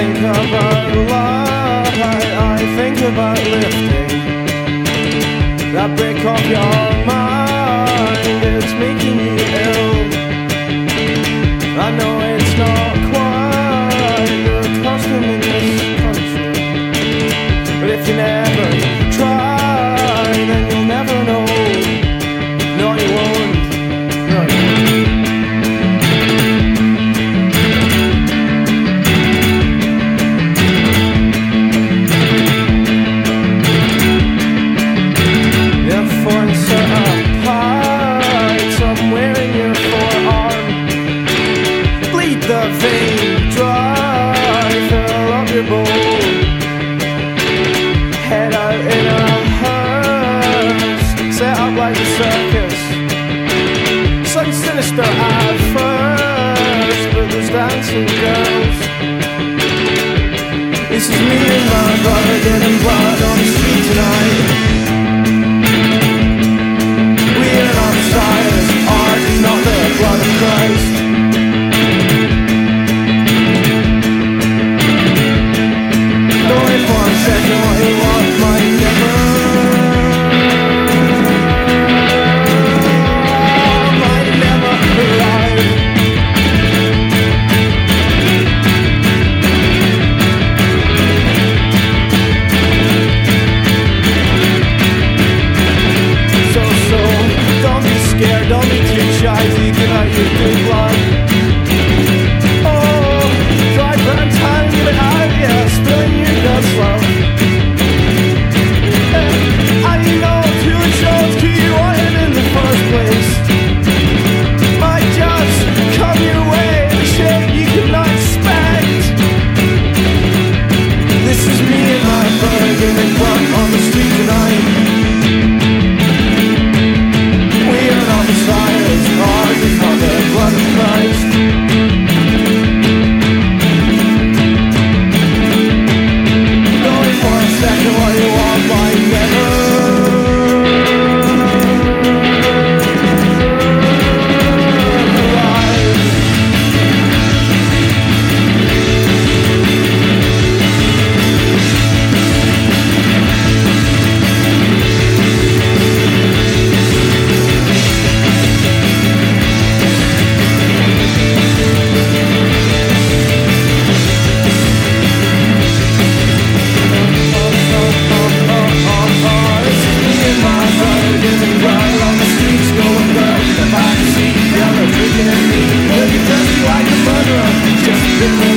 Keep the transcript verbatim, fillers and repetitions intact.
think about love, I, I think about lifting that brick off your mind. It's making you ill. I know it's not quite the custom in this country, but if you never try, then you'll never know. No, you won't. No, you won't. Therefore, insert a pipe somewhere in your forearm. Bleed the vein dry, fill up your bowl. Head out in a hearse, set up like a circus. Sounds sinister at first, but there's dancing girls. This is me and my brother getting blood on the street tonight. We're not Messiahs, ours is not the blood of Christ. Don't wait for a second, what you want might never, might never arrive. So, so, don't be scared, don't be too shy to give out your good blood. Oh, try burn time, give it out, yeah, spilling your guts, love. Eh, I know two shows to you wanted in the first place might just come your way in a shape you could not expect. This is me and my brother giving blood on the street tonight. We are not Messiahs, ours is not the blood of Christ. Going for a second what you want might never. Like a murderer, just